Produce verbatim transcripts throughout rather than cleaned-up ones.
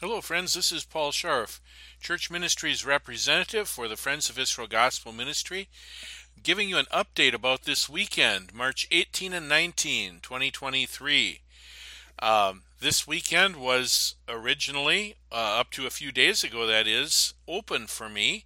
Hello, friends. This is Paul Scharf, Church Ministries representative for the Friends of Israel Gospel Ministry, giving you an update about this weekend, March eighteenth and nineteenth, twenty twenty-three. Um, this weekend was originally, uh, up to a few days ago, that is, open for me,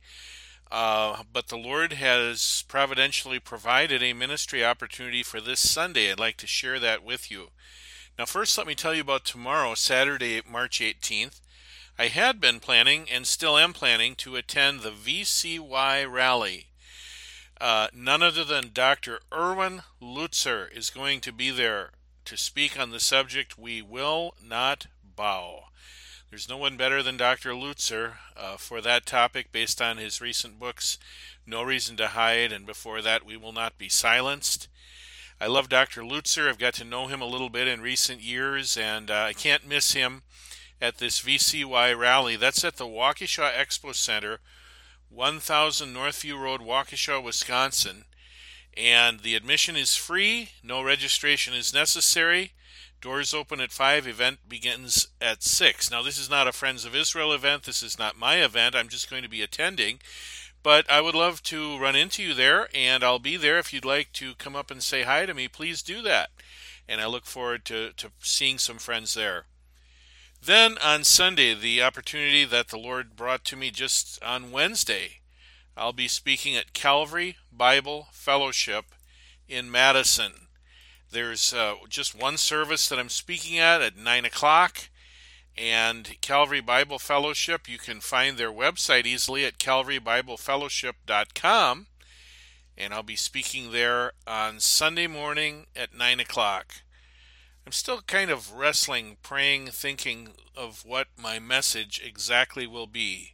uh, but the Lord has providentially provided a ministry opportunity for this Sunday. I'd like to share that with you. Now, first, let me tell you about tomorrow, Saturday, March eighteenth. I had been planning, and still am planning, to attend the V C Y rally. Uh, none other than Doctor Erwin Lutzer is going to be there to speak on the subject, "We Will Not Bow." There's no one better than Doctor Lutzer uh, for that topic, based on his recent books, No Reason to Hide, and before that, We Will Not Be Silenced. I love Doctor Lutzer. I've got to know him a little bit in recent years, and uh, I can't miss him at this V C Y rally. That's at the Waukesha Expo Center, one thousand Northview Road, Waukesha, Wisconsin. And the admission is free. No registration is necessary. Doors open at five. Event begins at six. Now, this is not a Friends of Israel event. This is not my event. I'm just going to be attending. But I would love to run into you there, and I'll be there. If you'd like to come up and say hi to me, please do that. And I look forward to, to seeing some friends there. Then on Sunday, the opportunity that the Lord brought to me just on Wednesday, I'll be speaking at Calvary Bible Fellowship in Madison. There's uh, just one service that I'm speaking at at nine o'clock. And Calvary Bible Fellowship, you can find their website easily at calvary bible fellowship dot com. And I'll be speaking there on Sunday morning at nine o'clock. I'm still kind of wrestling, praying, thinking of what my message exactly will be.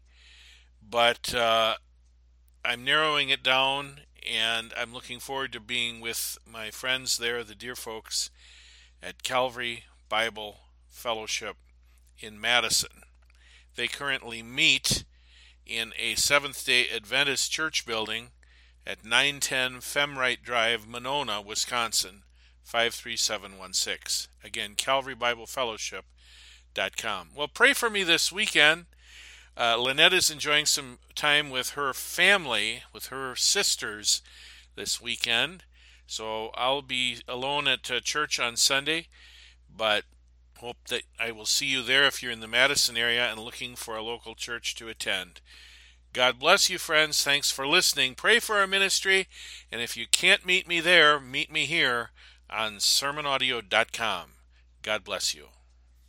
But uh, I'm narrowing it down, and I'm looking forward to being with my friends there, the dear folks at Calvary Bible Fellowship in Madison. They currently meet in a Seventh-day Adventist church building at nine ten Femrite Drive, Monona, Wisconsin, five three seven one six. Again, calvary bible fellowship dot com. Well, pray for me this weekend. Uh, Lynette is enjoying some time with her family, with her sisters this weekend. So I'll be alone at uh, church on Sunday, but hope that I will see you there if you're in the Madison area and looking for a local church to attend. God bless you, friends. Thanks for listening. Pray for our ministry, and if you can't meet me there, meet me here on sermon audio dot com. God bless you.